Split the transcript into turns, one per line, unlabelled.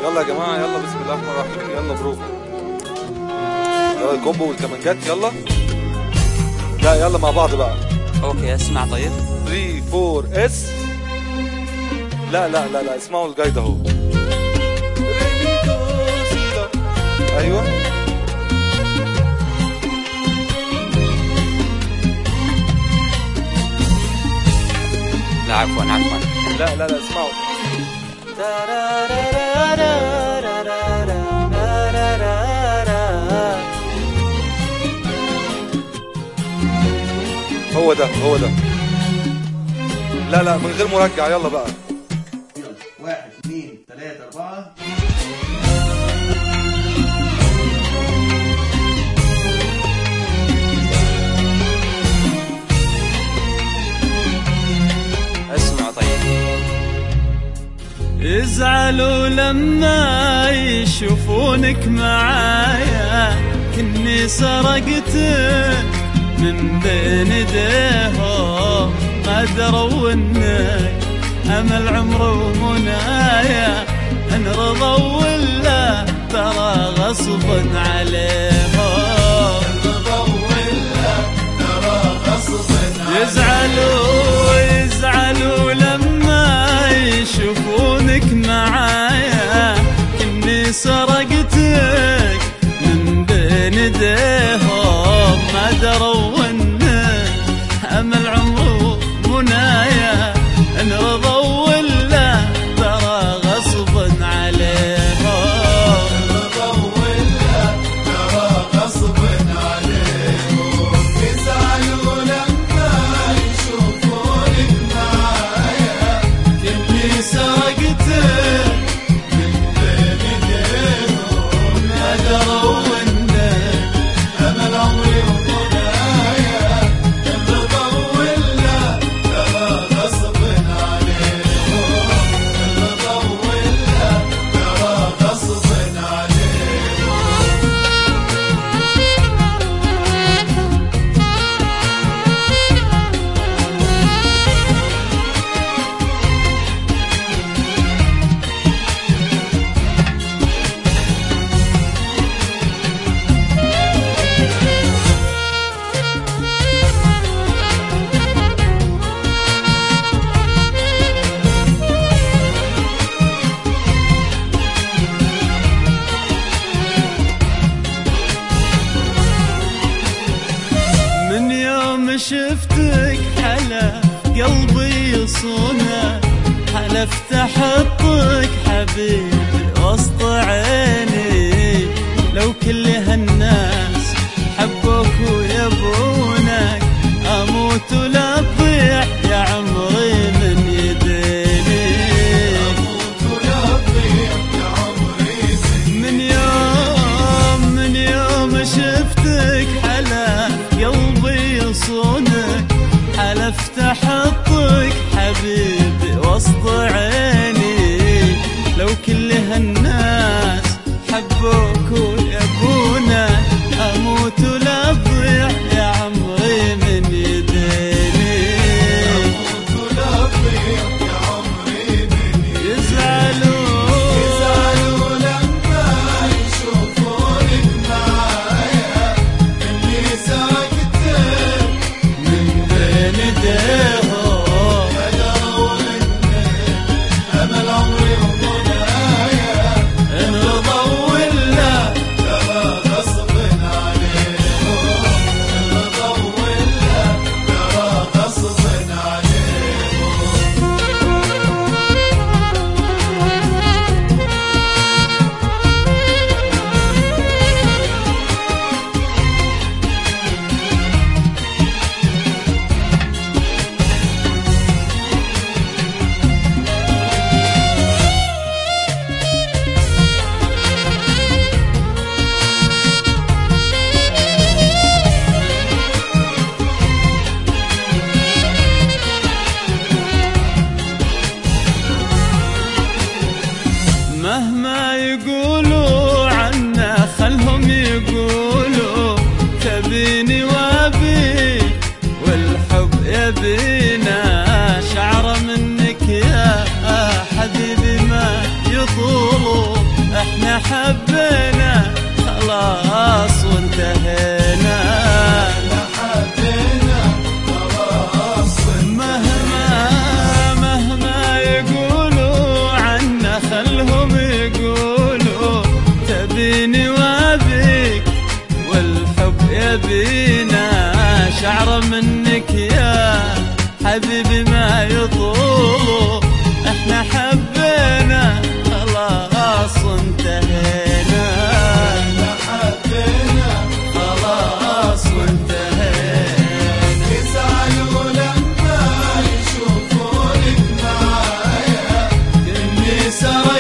يلا يا جماعه، يلا بسم الله الرحمن الرحيم، يلا برو. يلا الكومبو والكمانجات يلا. لا يلا مع بعض بقى.
اوكي اسمع طيب.
3 4 اس. لا لا لا لا، اسمعوا الجايد اهو. ايوه
لا عفوا عفوا.
لا لا لا اسمعوا. هو ده هو ده. لا لا من غير مرجع، يلا بقى.
يلا 1 2 3 4.
اسمع طيب.
يزعلوا لما يشوفونك معايا كني سرقتك من بين ايديهم، ما دروا انك امل عمر ومنايا، ان رضوا ولا ترى غصب عليهم. يزعلوا لما يشوفونك معايا كني سرقتك من بين ايديهم، ما دروا انك امل عمر ومنايا، ان رضوا ولا ترى غصب عليهم.
يزعلوا لما يشوفونك معايا كني سرقتك من بين ايديهم، ما دروا انك امل عمري ومنايا، ان رضوا ولا ترى غصب عليهم، ان رضوا ولا ترى غصب عليهم.
من يوم شفتك حلا قلبي يصونك، حلفت احطك حبيبي وسط عيني، لو كل هالناس حبوك ويبونك اموت ولا تضيع يا عمري من يديني. من يوم شفتك حلا قلبي يصونك، حلفت احطك حبيبي وسط عيني، لو كل هالناس حبوك ويبونك اموت ولا تضيع يا عمري من يديني.
يزعلوا لما يشوفونك معايا كني سرقتك
من بين ايديهم،
ما دروا انك امل عمري ومنايا،
ان رضوا ولا
ترى غصب عليهم، ان رضوا ولا ترى غصب عليهم.
مهما يقولوا عنا خلهم يقولوا، تبيني وابيك والحب يبينا، شعر منك يا حبيبي ما يطول حبينا خلاص وانتهينا. مهما يقولوا عنا خلهم يقولوا، تبيني وابيك والحب يبينا. شعر منك يا حبيبي ما يطول، احنا حبينا خلاص وانتهينا. خلاص وانتهينا.
يزعلوا لما يشوفونك معايا إني سرحت